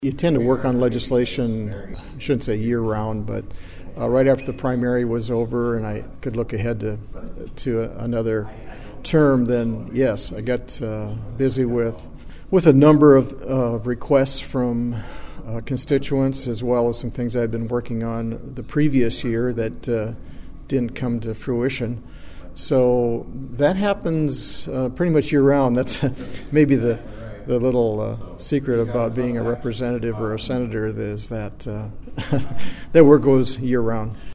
You tend to work on legislation, I shouldn't say year-round, but right after the primary was over and I could look ahead to another term, then yes, I got busy with a number of requests from constituents, as well as some things I'd been working on the previous year that didn't come to fruition. So that happens pretty much year-round. That's maybe the little secret about being a representative or a senator is that that work goes year-round.